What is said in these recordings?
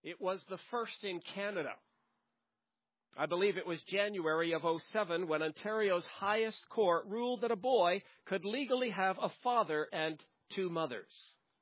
It was the first in Canada. I believe it was January of 2007 when Ontario's highest court ruled that a boy could legally have a father and two mothers.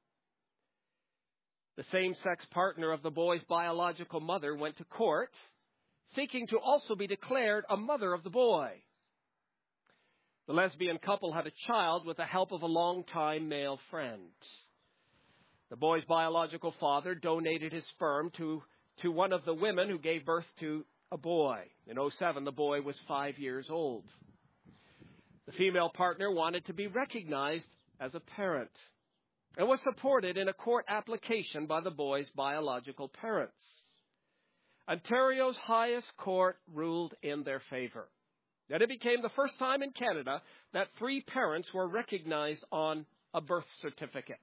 The same-sex partner of the boy's biological mother went to court, seeking to also be declared a mother of the boy. The lesbian couple had a child with the help of a longtime male friend. The boy's biological father donated his sperm to one of the women who gave birth to a boy. In 2007, the boy was 5 years old. The female partner wanted to be recognized as a parent and was supported in a court application by the boy's biological parents. Ontario's highest court ruled in their favor. And it became the first time in Canada that 3 parents were recognized on a birth certificate.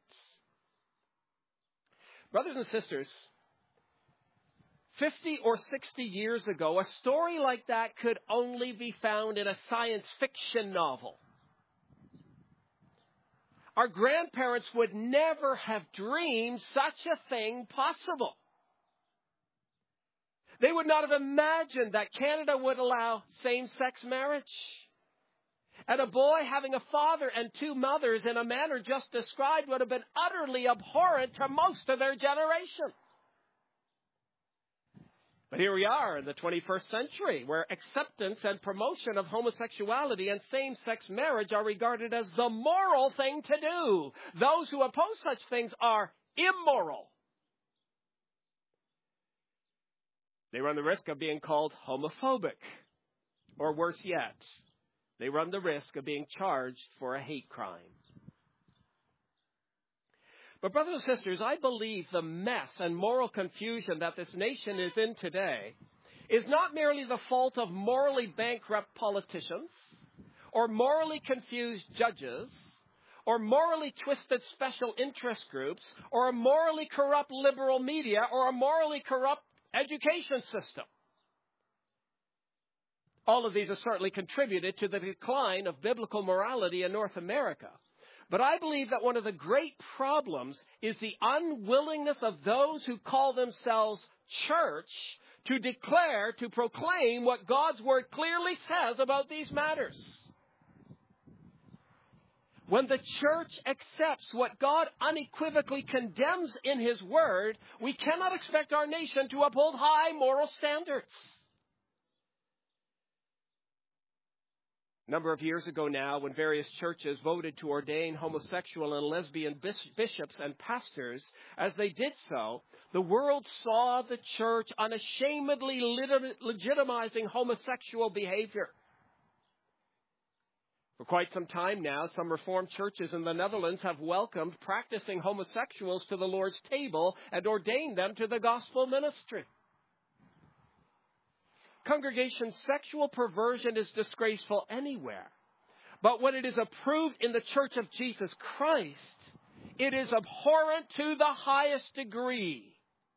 Brothers and sisters, 50 or 60 years ago, a story like that could only be found in a science fiction novel. Our grandparents would never have dreamed such a thing possible. They would not have imagined that Canada would allow same-sex marriage. And a boy having a father and 2 mothers in a manner just described would have been utterly abhorrent to most of their generation. But here we are in the 21st century, where acceptance and promotion of homosexuality and same-sex marriage are regarded as the moral thing to do. Those who oppose such things are immoral. They run the risk of being called homophobic, or worse yet, they run the risk of being charged for a hate crime. But brothers and sisters, I believe the mess and moral confusion that this nation is in today is not merely the fault of morally bankrupt politicians, or morally confused judges, or morally twisted special interest groups, or a morally corrupt liberal media, or a morally corrupt education system. All of these have certainly contributed to the decline of biblical morality in North America. But I believe that one of the great problems is the unwillingness of those who call themselves church to declare, to proclaim what God's Word clearly says about these matters. When the church accepts what God unequivocally condemns in His Word, we cannot expect our nation to uphold high moral standards. A number of years ago now, when various churches voted to ordain homosexual and lesbian bishops and pastors, as they did so, the world saw the church unashamedly legitimizing homosexual behavior. For quite some time now, some Reformed churches in the Netherlands have welcomed practicing homosexuals to the Lord's table and ordained them to the gospel ministry. Congregation, sexual perversion is disgraceful anywhere. But when it is approved in the Church of Jesus Christ, it is abhorrent to the highest degree.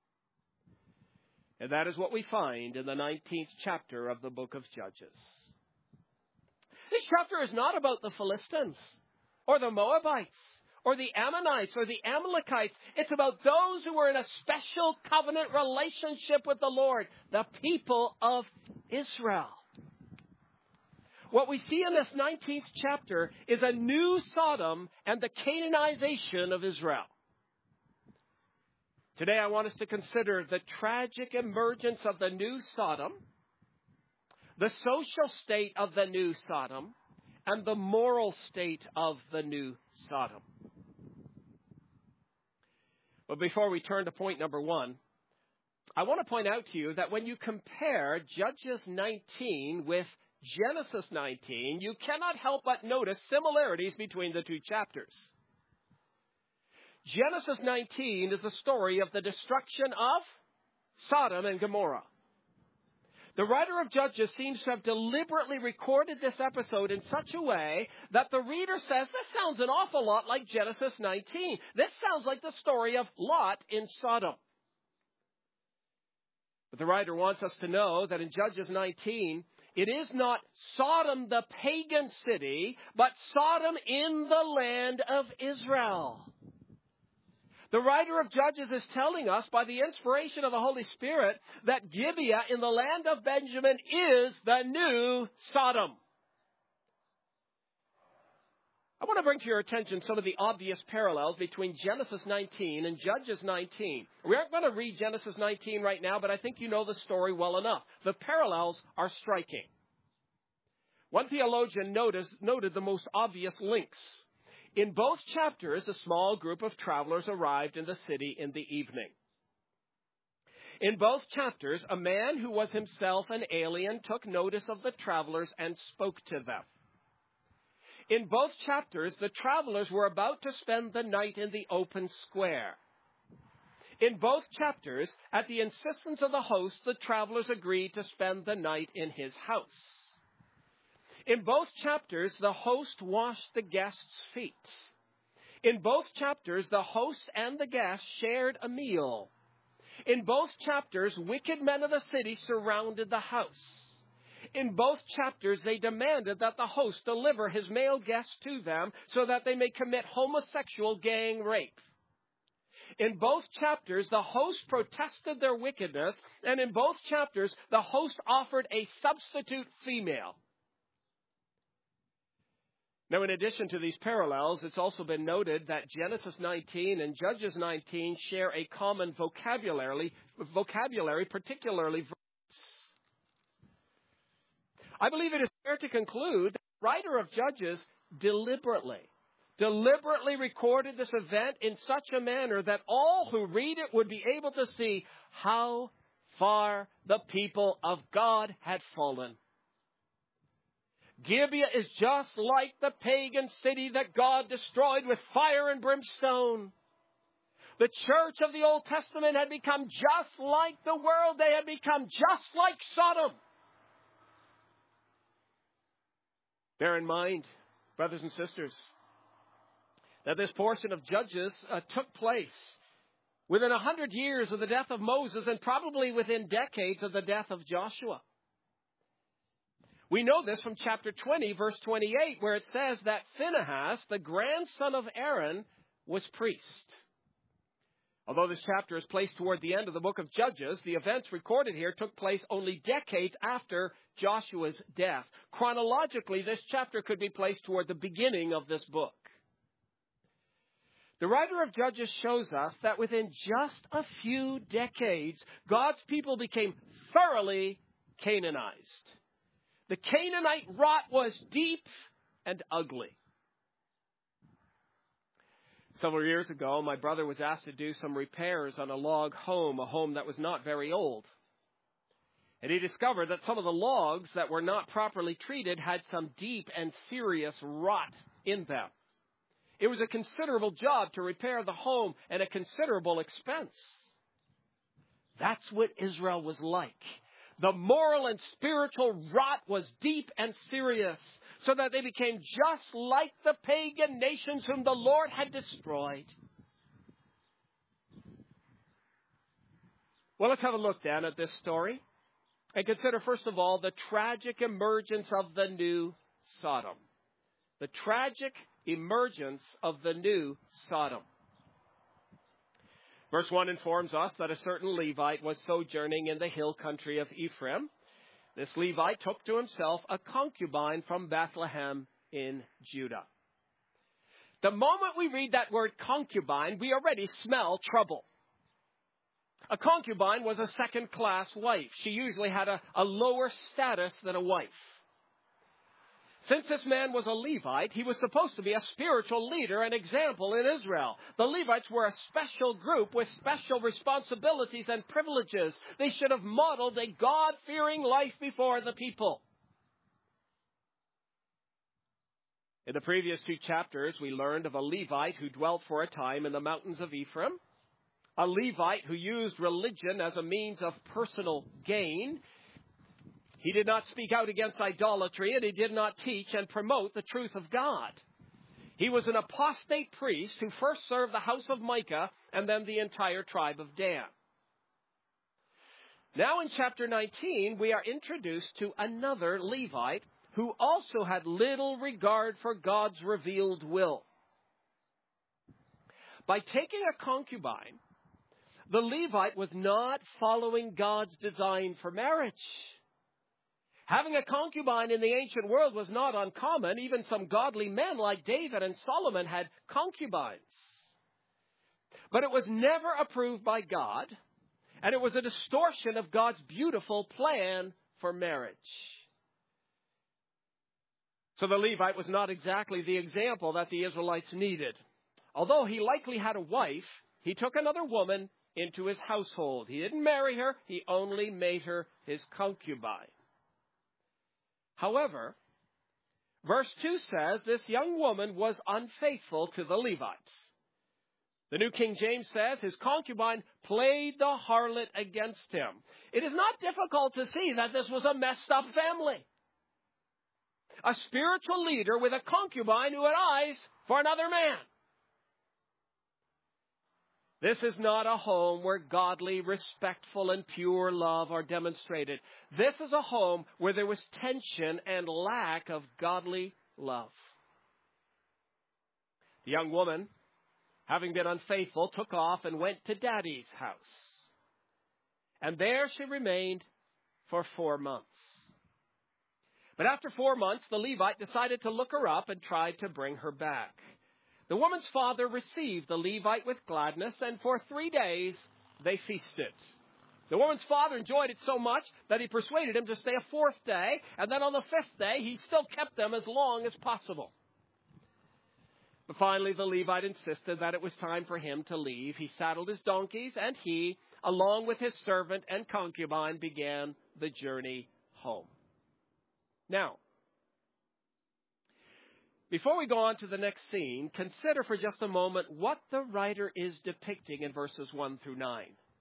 And that is what we find in the 19th chapter of the book of Judges. This chapter is not about the Philistines or the Moabites or the Ammonites or the Amalekites. It's about those who were in a special covenant relationship with the Lord, the people of Israel. What we see in this 19th chapter is a new Sodom and the Canaanization of Israel. Today I want us to consider the tragic emergence of the new Sodom, the social state of the new Sodom, and the moral state of the new Sodom. But before we turn to point number 1, I want to point out to you that when you compare Judges 19 with Genesis 19, you cannot help but notice similarities between the 2 chapters. Genesis 19 is the story of the destruction of Sodom and Gomorrah. The writer of Judges seems to have deliberately recorded this episode in such a way that the reader says, this sounds an awful lot like Genesis 19. This sounds like the story of Lot in Sodom. But the writer wants us to know that in Judges 19, it is not Sodom, the pagan city, but Sodom in the land of Israel. The writer of Judges is telling us by the inspiration of the Holy Spirit that Gibeah in the land of Benjamin is the new Sodom. I want to bring to your attention some of the obvious parallels between Genesis 19 and Judges 19. We aren't going to read Genesis 19 right now, but I think you know the story well enough. The parallels are striking. One theologian noted the most obvious links. In both chapters, a small group of travelers arrived in the city in the evening. In both chapters, a man who was himself an alien took notice of the travelers and spoke to them. In both chapters, the travelers were about to spend the night in the open square. In both chapters, at the insistence of the host, the travelers agreed to spend the night in his house. In both chapters, the host washed the guests' feet. In both chapters, the host and the guests shared a meal. In both chapters, wicked men of the city surrounded the house. In both chapters, they demanded that the host deliver his male guests to them so that they may commit homosexual gang rape. In both chapters, the host protested their wickedness, and in both chapters, the host offered a substitute female. Now, in addition to these parallels, it's also been noted that Genesis 19 and Judges 19 share a common vocabulary, particularly verbs. I believe it is fair to conclude that the writer of Judges deliberately recorded this event in such a manner that all who read it would be able to see how far the people of God had fallen. Gibeah is just like the pagan city that God destroyed with fire and brimstone. The church of the Old Testament had become just like the world. They had become just like Sodom. Bear in mind, brothers and sisters, that this portion of Judges took place within 100 years of the death of Moses and probably within decades of the death of Joshua. We know this from chapter 20, verse 28, where it says that Phinehas, the grandson of Aaron, was priest. Although this chapter is placed toward the end of the book of Judges, the events recorded here took place only decades after Joshua's death. Chronologically, this chapter could be placed toward the beginning of this book. The writer of Judges shows us that within just a few decades, God's people became thoroughly Canaanized. The Canaanite rot was deep and ugly. Several years ago, my brother was asked to do some repairs on a log home, a home that was not very old. And he discovered that some of the logs that were not properly treated had some deep and serious rot in them. It was a considerable job to repair the home and a considerable expense. That's what Israel was like. The moral and spiritual rot was deep and serious, so that they became just like the pagan nations whom the Lord had destroyed. Well, let's have a look then at this story and consider, first of all, the tragic emergence of the new Sodom. The tragic emergence of the new Sodom. Verse 1 informs us that a certain Levite was sojourning in the hill country of Ephraim. This Levite took to himself a concubine from Bethlehem in Judah. The moment we read that word concubine, we already smell trouble. A concubine was a second-class wife. She usually had a lower status than a wife. Since this man was a Levite, he was supposed to be a spiritual leader and example in Israel. The Levites were a special group with special responsibilities and privileges. They should have modeled a God-fearing life before the people. In the previous 2 chapters, we learned of a Levite who dwelt for a time in the mountains of Ephraim, a Levite who used religion as a means of personal gain. He did not speak out against idolatry, and he did not teach and promote the truth of God. He was an apostate priest who first served the house of Micah and then the entire tribe of Dan. Now in chapter 19, we are introduced to another Levite who also had little regard for God's revealed will. By taking a concubine, the Levite was not following God's design for marriage. Having a concubine in the ancient world was not uncommon. Even some godly men like David and Solomon had concubines. But it was never approved by God, and it was a distortion of God's beautiful plan for marriage. So the Levite was not exactly the example that the Israelites needed. Although he likely had a wife, he took another woman into his household. He didn't marry her, he only made her his concubine. However, verse 2 says this young woman was unfaithful to the Levites. The New King James says his concubine played the harlot against him. It is not difficult to see that this was a messed up family. A spiritual leader with a concubine who had eyes for another man. This is not a home where godly, respectful, and pure love are demonstrated. This is a home where there was tension and lack of godly love. The young woman, having been unfaithful, took off and went to Daddy's house. And there she remained for 4 months. But after 4 months, the Levite decided to look her up and tried to bring her back. The woman's father received the Levite with gladness, and for 3 days they feasted. The woman's father enjoyed it so much that he persuaded him to stay a 4th day, and then on the 5th day he still kept them as long as possible. But finally the Levite insisted that it was time for him to leave. He saddled his donkeys, and he, along with his servant and concubine, began the journey home. Now, before we go on to the next scene, consider for just a moment what the writer is depicting in verses 1 through 9.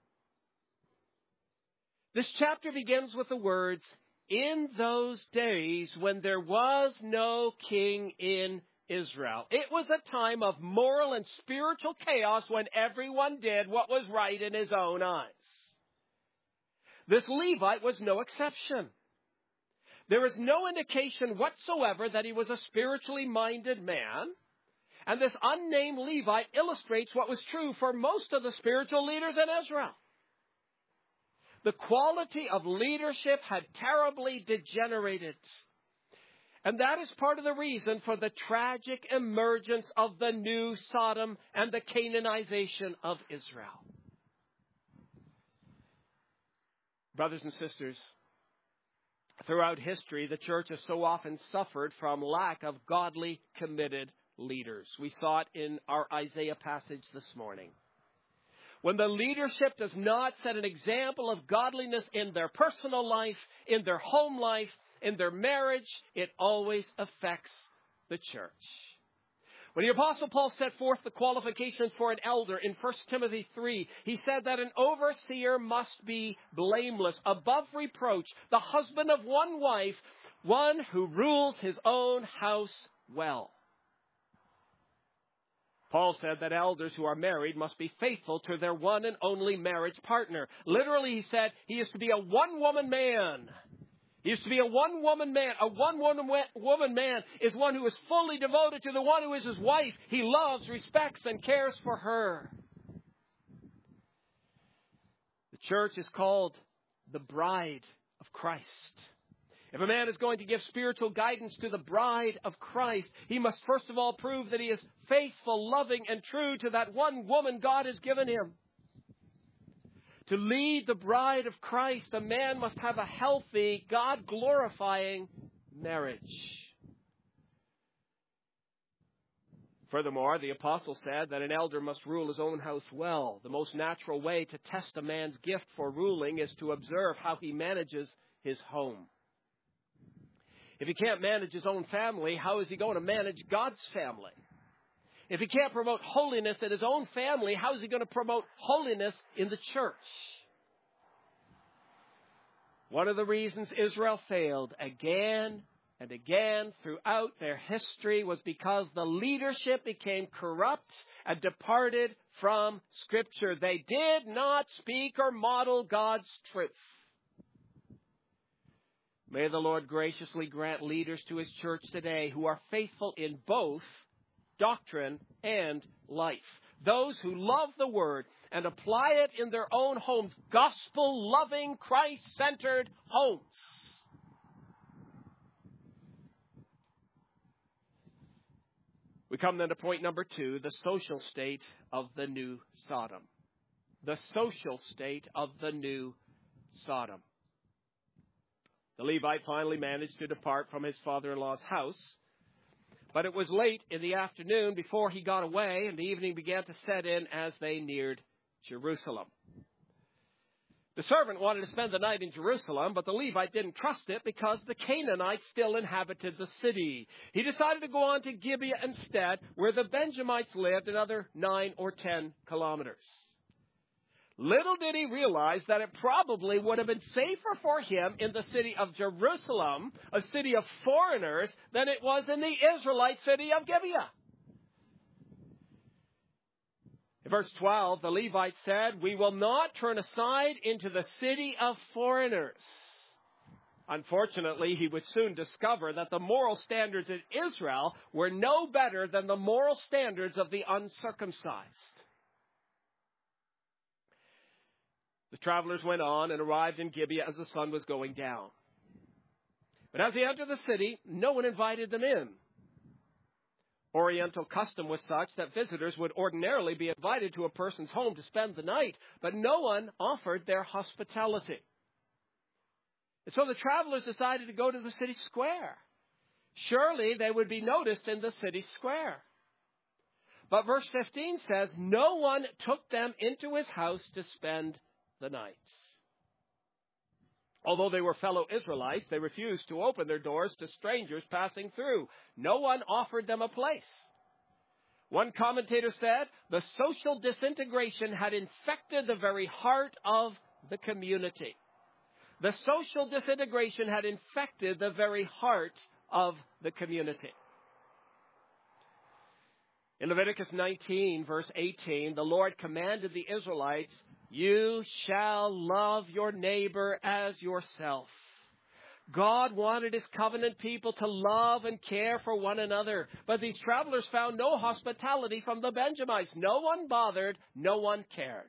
This chapter begins with the words, "In those days when there was no king in Israel." It was a time of moral and spiritual chaos when everyone did what was right in his own eyes. This Levite was no exception. There is no indication whatsoever that he was a spiritually minded man. And this unnamed Levite illustrates what was true for most of the spiritual leaders in Israel. The quality of leadership had terribly degenerated. And that is part of the reason for the tragic emergence of the new Sodom and the Canaanization of Israel. Brothers and sisters, throughout history, the church has so often suffered from lack of godly, committed leaders. We saw it in our Isaiah passage this morning. When the leadership does not set an example of godliness in their personal life, in their home life, in their marriage, it always affects the church. When the Apostle Paul set forth the qualifications for an elder in 1 Timothy 3, he said that an overseer must be blameless, above reproach, the husband of one wife, one who rules his own house well. Paul said that elders who are married must be faithful to their one and only marriage partner. Literally, he said he is to be a one-woman man. He is to be a one-woman man. A one-woman man is one who is fully devoted to the one who is his wife. He loves, respects, and cares for her. The church is called the bride of Christ. If a man is going to give spiritual guidance to the bride of Christ, he must first of all prove that he is faithful, loving, and true to that one woman God has given him. To lead the bride of Christ, a man must have a healthy, God-glorifying marriage. Furthermore, the apostle said that an elder must rule his own house well. The most natural way to test a man's gift for ruling is to observe how he manages his home. If he can't manage his own family, how is he going to manage God's family? If he can't promote holiness in his own family, how is he going to promote holiness in the church? One of the reasons Israel failed again and again throughout their history was because the leadership became corrupt and departed from Scripture. They did not speak or model God's truth. May the Lord graciously grant leaders to His church today who are faithful in both doctrine, and life. Those who love the Word and apply it in their own homes, gospel-loving, Christ-centered homes. We come then to point number 2, the social state of the new Sodom. The social state of the new Sodom. The Levite finally managed to depart from his father-in-law's house, but it was late in the afternoon before he got away, and the evening began to set in as they neared Jerusalem. The servant wanted to spend the night in Jerusalem, but the Levite didn't trust it because the Canaanites still inhabited the city. He decided to go on to Gibeah instead, where the Benjamites lived, another 9 or 10 kilometers. Little did he realize that it probably would have been safer for him in the city of Jerusalem, a city of foreigners, than it was in the Israelite city of Gibeah. In verse 12, the Levite said, "We will not turn aside into the city of foreigners." Unfortunately, he would soon discover that the moral standards in Israel were no better than the moral standards of the uncircumcised. The travelers went on and arrived in Gibeah as the sun was going down. But as they entered the city, no one invited them in. Oriental custom was such that visitors would ordinarily be invited to a person's home to spend the night, but no one offered their hospitality. And so the travelers decided to go to the city square. Surely they would be noticed in the city square. But verse 15 says, no one took them into his house to spend the night. Although they were fellow Israelites, they refused to open their doors to strangers passing through. No one offered them a place. One commentator said, the social disintegration had infected the very heart of the community. The social disintegration had infected the very heart of the community. In Leviticus 19, verse 18, the Lord commanded the Israelites, "You shall love your neighbor as yourself." God wanted his covenant people to love and care for one another. But these travelers found no hospitality from the Benjamites. No one bothered. No one cared.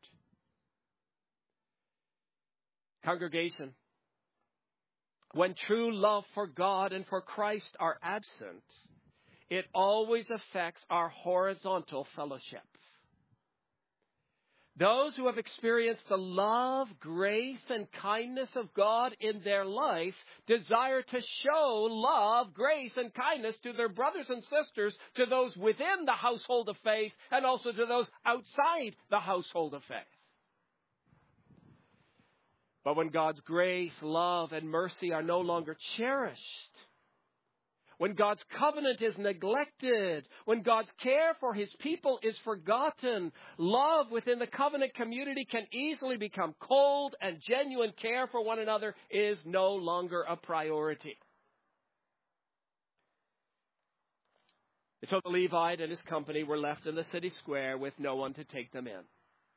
Congregation, when true love for God and for Christ are absent, it always affects our horizontal fellowship. Those who have experienced the love, grace, and kindness of God in their life desire to show love, grace, and kindness to their brothers and sisters, to those within the household of faith, and also to those outside the household of faith. But when God's grace, love, and mercy are no longer cherished, when God's covenant is neglected, when God's care for his people is forgotten, love within the covenant community can easily become cold, and genuine care for one another is no longer a priority. And so the Levite and his company were left in the city square with no one to take them in.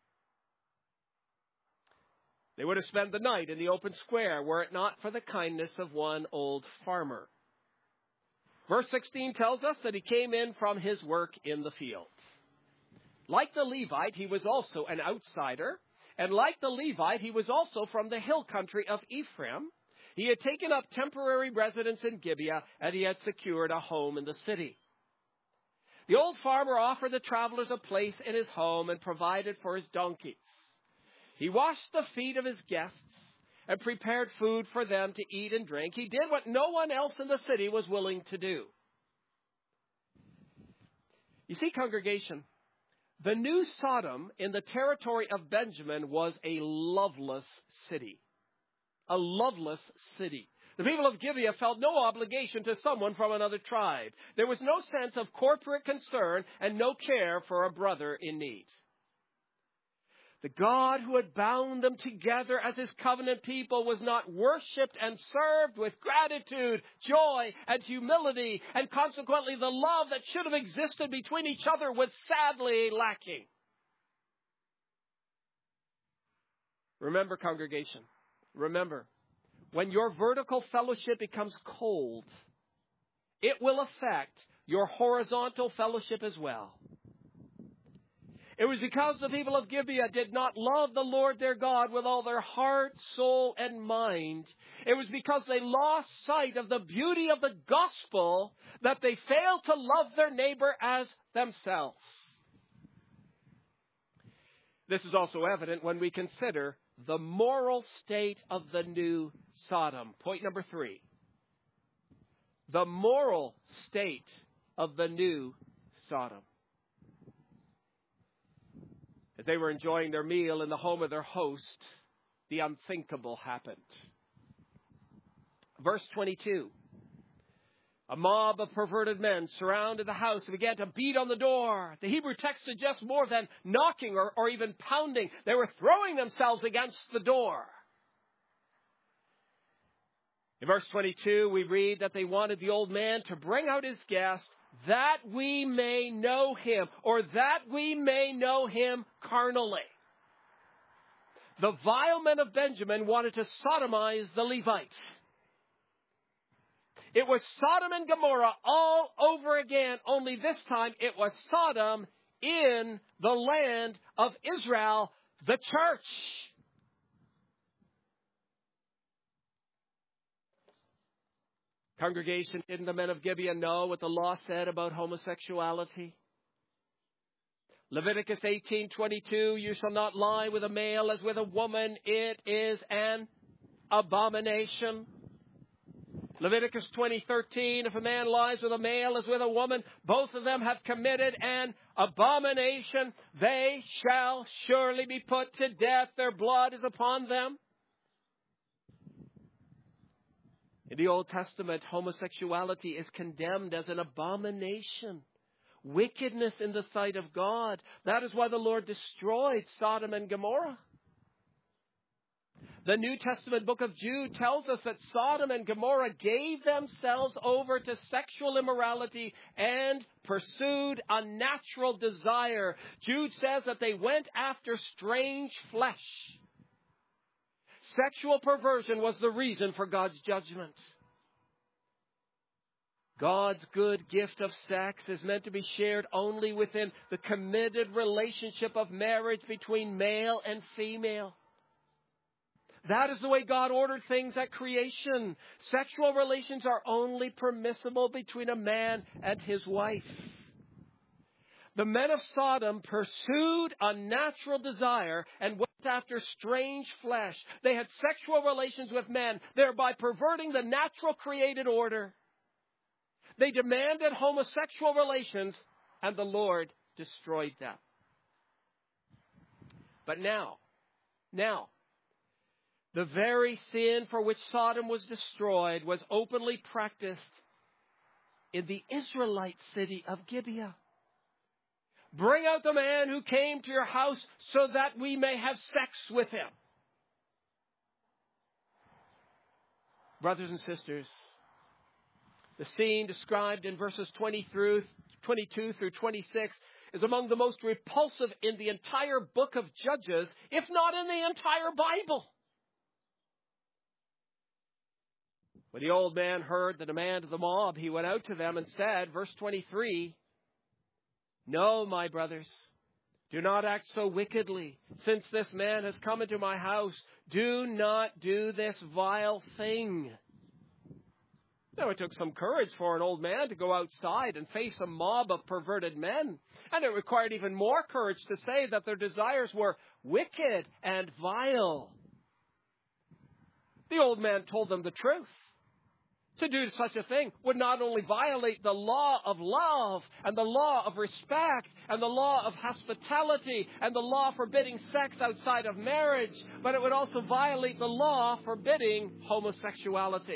They would have spent the night in the open square were it not for the kindness of one old farmer. Verse 16 tells us that he came in from his work in the field. Like the Levite, he was also an outsider. And like the Levite, he was also from the hill country of Ephraim. He had taken up temporary residence in Gibeah, and he had secured a home in the city. The old farmer offered the travelers a place in his home and provided for his donkeys. He washed the feet of his guests and prepared food for them to eat and drink. He did what no one else in the city was willing to do. You see, congregation, the new Sodom in the territory of Benjamin was a loveless city. A loveless city. The people of Gibeah felt no obligation to someone from another tribe. There was no sense of corporate concern and no care for a brother in need. The God who had bound them together as his covenant people was not worshipped and served with gratitude, joy, and humility, and consequently the love that should have existed between each other was sadly lacking. Remember, congregation, remember, when your vertical fellowship becomes cold, it will affect your horizontal fellowship as well. It was because the people of Gibeah did not love the Lord their God with all their heart, soul, and mind. It was because they lost sight of the beauty of the gospel that they failed to love their neighbor as themselves. This is also evident when we consider the moral state of the new Sodom. Point number 3. The moral state of the new Sodom. As they were enjoying their meal in the home of their host, the unthinkable happened. Verse 22. A mob of perverted men surrounded the house and began to beat on the door. The Hebrew text suggests more than knocking or even pounding. They were throwing themselves against the door. In verse 22, we read that they wanted the old man to bring out his guest, that we may know him, or that we may know him carnally. The vile men of Benjamin wanted to sodomize the Levites. It was Sodom and Gomorrah all over again, only this time it was Sodom in the land of Israel, the church. Congregation, didn't the men of Gibeah know what the law said about homosexuality? Leviticus 18:22, you shall not lie with a male as with a woman. It is an abomination. Leviticus 20:13, if a man lies with a male as with a woman, both of them have committed an abomination. They shall surely be put to death. Their blood is upon them. In the Old Testament, homosexuality is condemned as an abomination. Wickedness in the sight of God. That is why the Lord destroyed Sodom and Gomorrah. The New Testament book of Jude tells us that Sodom and Gomorrah gave themselves over to sexual immorality and pursued unnatural desire. Jude says that they went after strange flesh. Sexual perversion was the reason for God's judgment. God's good gift of sex is meant to be shared only within the committed relationship of marriage between male and female. That is the way God ordered things at creation. Sexual relations are only permissible between a man and his wife. The men of Sodom pursued unnatural desire and went after strange flesh. They had sexual relations with men, thereby perverting the natural created order. They demanded homosexual relations, and the Lord destroyed them. But now, the very sin for which Sodom was destroyed was openly practiced in the Israelite city of Gibeah. Bring out the man who came to your house so that we may have sex with him. Brothers and sisters, the scene described in verses 22 through 26 is among the most repulsive in the entire book of Judges, if not in the entire Bible. When the old man heard the demand of the mob, he went out to them and said, verse 23, no, my brothers, do not act so wickedly. Since this man has come into my house, do not do this vile thing. Now, it took some courage for an old man to go outside and face a mob of perverted men. And it required even more courage to say that their desires were wicked and vile. The old man told them the truth. To do such a thing would not only violate the law of love and the law of respect and the law of hospitality and the law forbidding sex outside of marriage, but it would also violate the law forbidding homosexuality.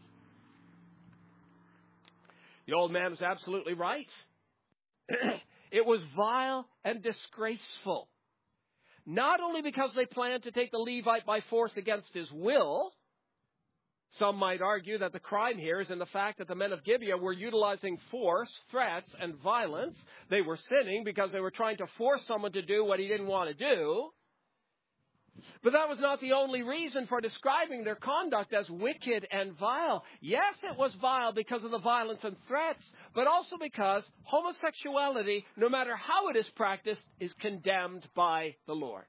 The old man was absolutely right. It was vile and disgraceful. Not only because they planned to take the Levite by force against his will. Some might argue that the crime here is in the fact that the men of Gibeah were utilizing force, threats, and violence. They were sinning because they were trying to force someone to do what he didn't want to do. But that was not the only reason for describing their conduct as wicked and vile. Yes, it was vile because of the violence and threats, but also because homosexuality, no matter how it is practiced, is condemned by the Lord.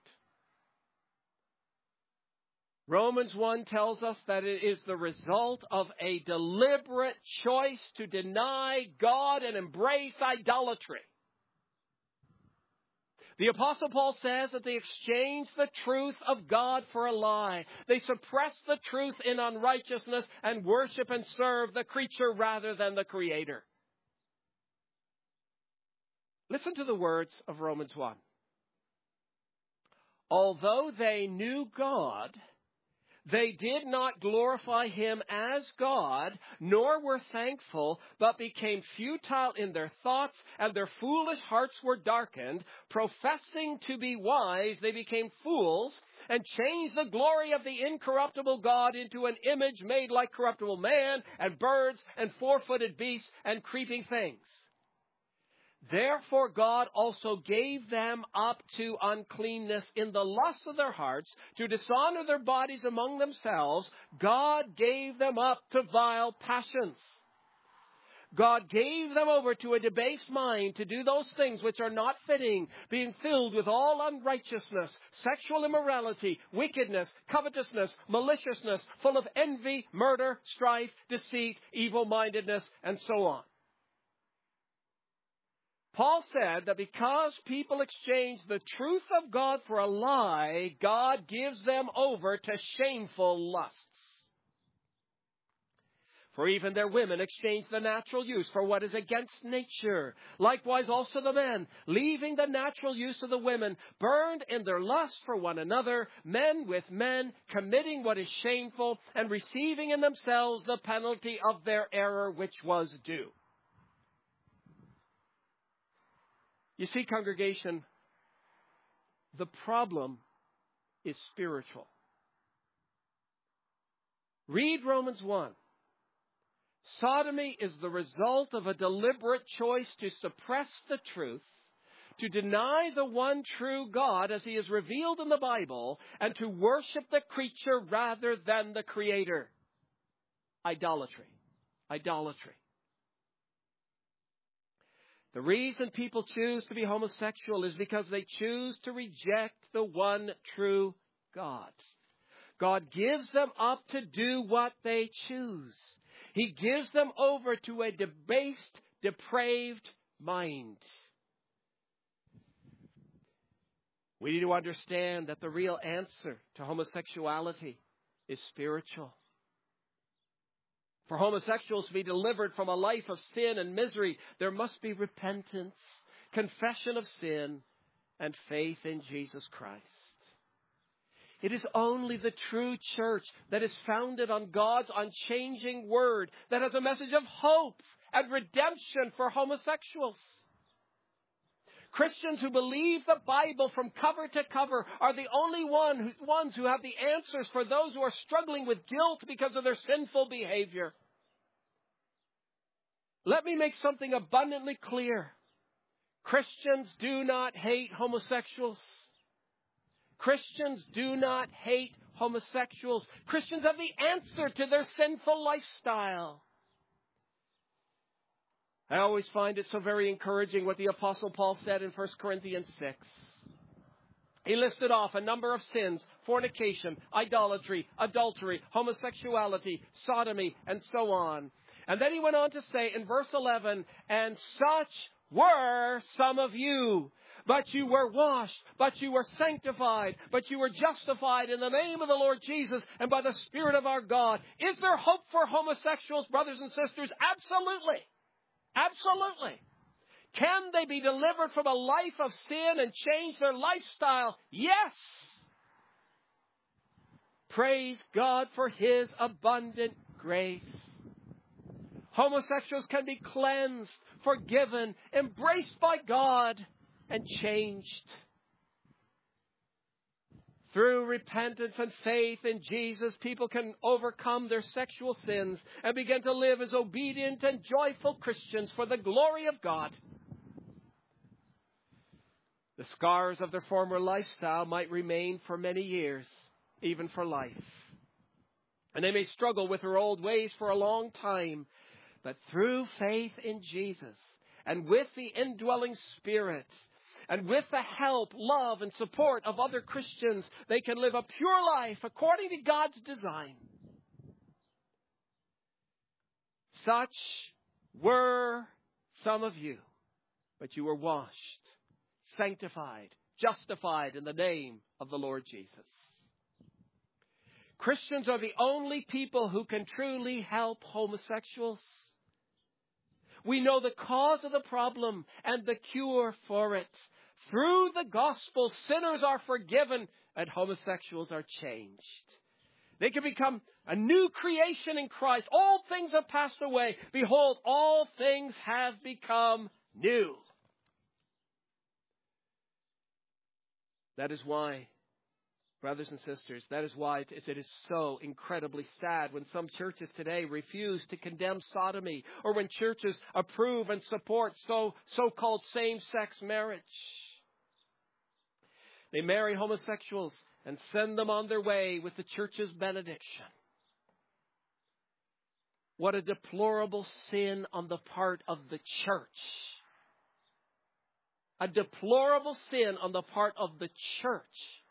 Romans 1 tells us that it is the result of a deliberate choice to deny God and embrace idolatry. The Apostle Paul says that they exchanged the truth of God for a lie. They suppressed the truth in unrighteousness and worship and serve the creature rather than the Creator. Listen to the words of Romans 1. Although they knew God, they did not glorify Him as God, nor were thankful, but became futile in their thoughts, and their foolish hearts were darkened. Professing to be wise, they became fools, and changed the glory of the incorruptible God into an image made like corruptible man, and birds, and four-footed beasts, and creeping things. Therefore God also gave them up to uncleanness in the lust of their hearts, to dishonor their bodies among themselves. God gave them up to vile passions. God gave them over to a debased mind to do those things which are not fitting, being filled with all unrighteousness, sexual immorality, wickedness, covetousness, maliciousness, full of envy, murder, strife, deceit, evil-mindedness, and so on. Paul said that because people exchange the truth of God for a lie, God gives them over to shameful lusts. For even their women exchange the natural use for what is against nature. Likewise also the men, leaving the natural use of the women, burned in their lust for one another, men with men, committing what is shameful, and receiving in themselves the penalty of their error which was due. You see, congregation, the problem is spiritual. Read Romans 1. Sodomy is the result of a deliberate choice to suppress the truth, to deny the one true God as He is revealed in the Bible, and to worship the creature rather than the Creator. Idolatry. Idolatry. The reason people choose to be homosexual is because they choose to reject the one true God. God gives them up to do what they choose. He gives them over to a debased, depraved mind. We need to understand that the real answer to homosexuality is spiritual. For homosexuals to be delivered from a life of sin and misery, there must be repentance, confession of sin, and faith in Jesus Christ. It is only the true church that is founded on God's unchanging word that has a message of hope and redemption for homosexuals. Christians who believe the Bible from cover to cover are the only ones who have the answers for those who are struggling with guilt because of their sinful behavior. Let me make something abundantly clear. Christians do not hate homosexuals. Christians do not hate homosexuals. Christians have the answer to their sinful lifestyle. I always find it so very encouraging what the Apostle Paul said in 1 Corinthians 6. He listed off a number of sins: fornication, idolatry, adultery, homosexuality, sodomy, and so on. And then he went on to say in verse 11, and such were some of you. But you were washed, but you were sanctified, but you were justified in the name of the Lord Jesus and by the Spirit of our God. Is there hope for homosexuals, brothers and sisters? Absolutely. Absolutely. Can they be delivered from a life of sin and change their lifestyle? Yes. Praise God for His abundant grace. Homosexuals can be cleansed, forgiven, embraced by God, and changed. Through repentance and faith in Jesus, people can overcome their sexual sins and begin to live as obedient and joyful Christians for the glory of God. The scars of their former lifestyle might remain for many years, even for life. And they may struggle with their old ways for a long time. But through faith in Jesus and with the indwelling Spirit and with the help, love, and support of other Christians, they can live a pure life according to God's design. Such were some of you, but you were washed, sanctified, justified in the name of the Lord Jesus. Christians are the only people who can truly help homosexuals. We know the cause of the problem and the cure for it. Through the gospel, sinners are forgiven and homosexuals are changed. They can become a new creation in Christ. All things have passed away. Behold, all things have become new. That is why, brothers and sisters, that is why it is so incredibly sad when some churches today refuse to condemn sodomy, or when churches approve and support so-called same-sex marriage. They marry homosexuals and send them on their way with the church's benediction. What a deplorable sin on the part of the church. A deplorable sin on the part of the church.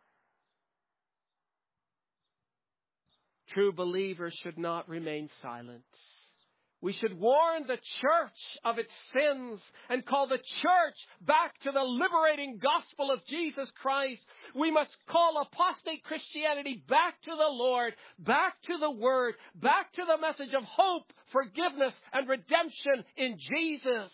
True believers should not remain silent. We should warn the church of its sins and call the church back to the liberating gospel of Jesus Christ. We must call apostate Christianity back to the Lord, back to the Word, back to the message of hope, forgiveness, and redemption in Jesus.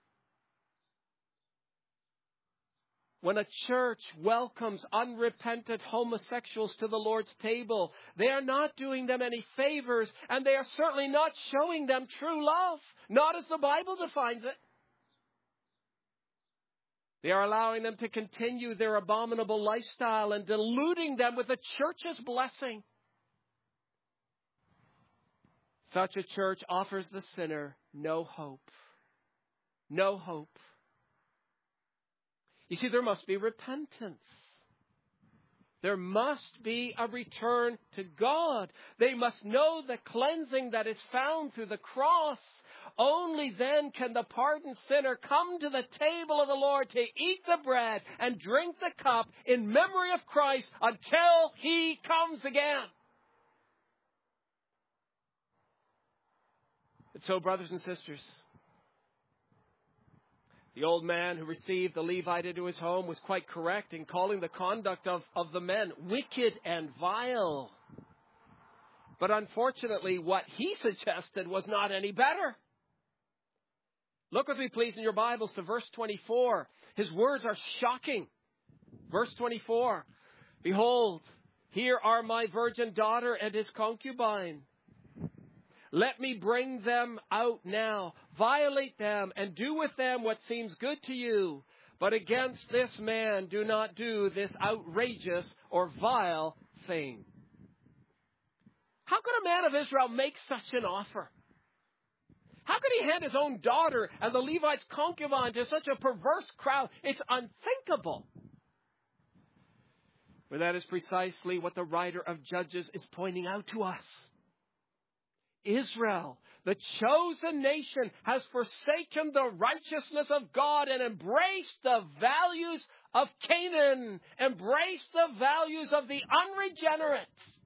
When a church welcomes unrepentant homosexuals to the Lord's table, they are not doing them any favors, and they are certainly not showing them true love, not as the Bible defines it. They are allowing them to continue their abominable lifestyle and deluding them with the church's blessing. Such a church offers the sinner no hope. No hope. You see, there must be repentance. There must be a return to God. They must know the cleansing that is found through the cross. Only then can the pardoned sinner come to the table of the Lord to eat the bread and drink the cup in memory of Christ until He comes again. And so, brothers and sisters, the old man who received the Levite into his home was quite correct in calling the conduct of the men wicked and vile. But unfortunately, what he suggested was not any better. Look with me, please, in your Bibles to verse 24. His words are shocking. Verse 24. Behold, here are my virgin daughter and his concubine. Let me bring them out now, violate them, and do with them what seems good to you. But against this man do not do this outrageous or vile thing. How could a man of Israel make such an offer? How could he hand his own daughter and the Levite's concubine to such a perverse crowd? It's unthinkable. But that is precisely what the writer of Judges is pointing out to us. Israel, the chosen nation, has forsaken the righteousness of God and embraced the values of Canaan, embraced the values of the unregenerate.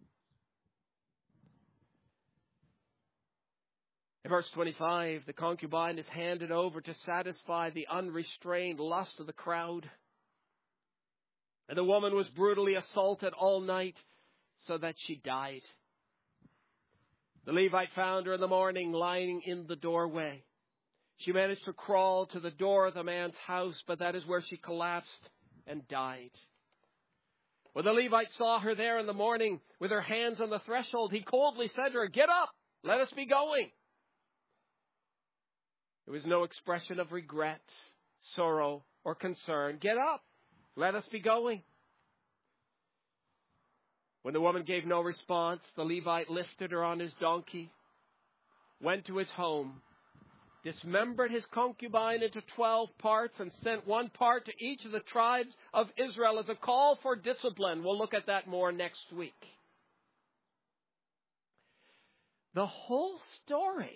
In verse 25, the concubine is handed over to satisfy the unrestrained lust of the crowd. And the woman was brutally assaulted all night so that she died. The Levite found her in the morning lying in the doorway. She managed to crawl to the door of the man's house, but that is where she collapsed and died. When the Levite saw her there in the morning with her hands on the threshold, he coldly said to her, "Get up, let us be going." There was no expression of regret, sorrow, or concern. "Get up, let us be going." When the woman gave no response, the Levite lifted her on his donkey, went to his home, dismembered his concubine into 12 parts and sent one part to each of the tribes of Israel as a call for discipline. We'll look at that more next week. The whole story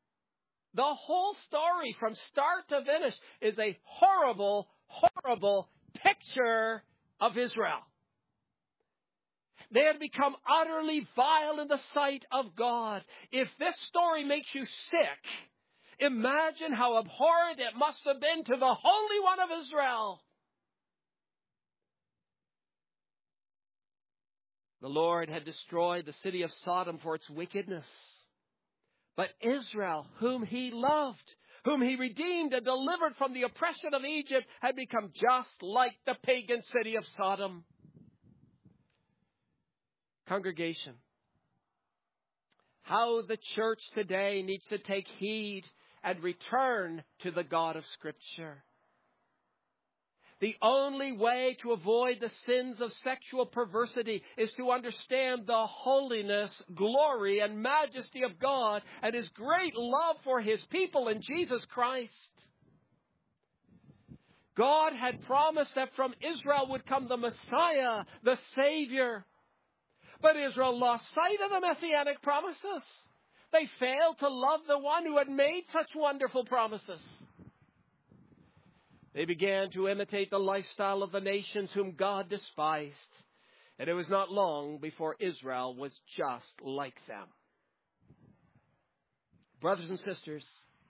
from start to finish is a horrible, horrible picture of Israel. They had become utterly vile in the sight of God. If this story makes you sick, imagine how abhorrent it must have been to the Holy One of Israel. The Lord had destroyed the city of Sodom for its wickedness. But Israel, whom he loved, whom he redeemed and delivered from the oppression of Egypt, had become just like the pagan city of Sodom. Congregation, how the church today needs to take heed and return to the God of Scripture. The only way to avoid the sins of sexual perversity is to understand the holiness, glory, and majesty of God and His great love for His people in Jesus Christ. God had promised that from Israel would come the Messiah, the Savior. But Israel lost sight of the messianic promises. They failed to love the one who had made such wonderful promises. They began to imitate the lifestyle of the nations whom God despised. And it was not long before Israel was just like them. Brothers and sisters,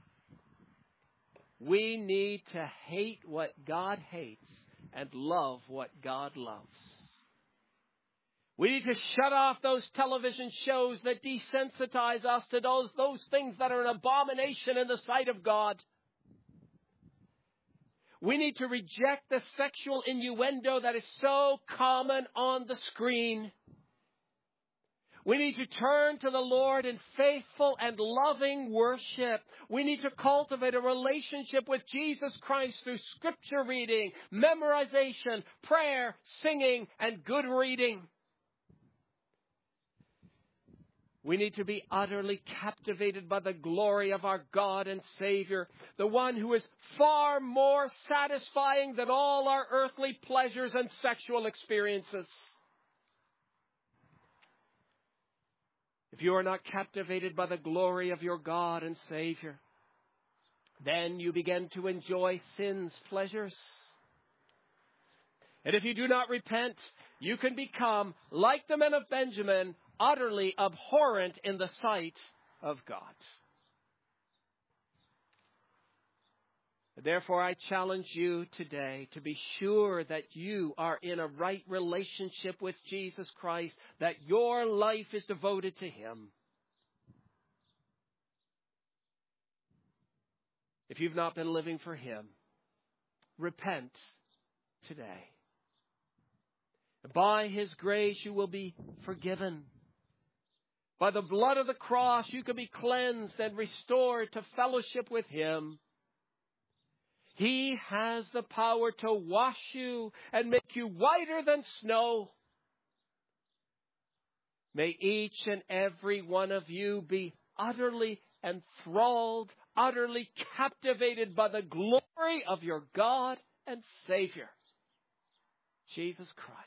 we need to hate what God hates and love what God loves. We need to shut off those television shows that desensitize us to those things that are an abomination in the sight of God. We need to reject the sexual innuendo that is so common on the screen. We need to turn to the Lord in faithful and loving worship. We need to cultivate a relationship with Jesus Christ through Scripture reading, memorization, prayer, singing, and good reading. We need to be utterly captivated by the glory of our God and Savior, the one who is far more satisfying than all our earthly pleasures and sexual experiences. If you are not captivated by the glory of your God and Savior, then you begin to enjoy sin's pleasures. And if you do not repent, you can become, like the men of Benjamin, utterly abhorrent in the sight of God. Therefore, I challenge you today to be sure that you are in a right relationship with Jesus Christ, that your life is devoted to Him. If you've not been living for Him, repent today. By His grace, you will be forgiven. By the blood of the cross, you can be cleansed and restored to fellowship with Him. He has the power to wash you and make you whiter than snow. May each and every one of you be utterly enthralled, utterly captivated by the glory of your God and Savior, Jesus Christ.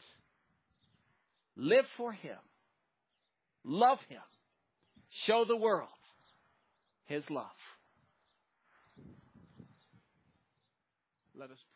Live for Him. Love Him. Show the world His love. Let us pray.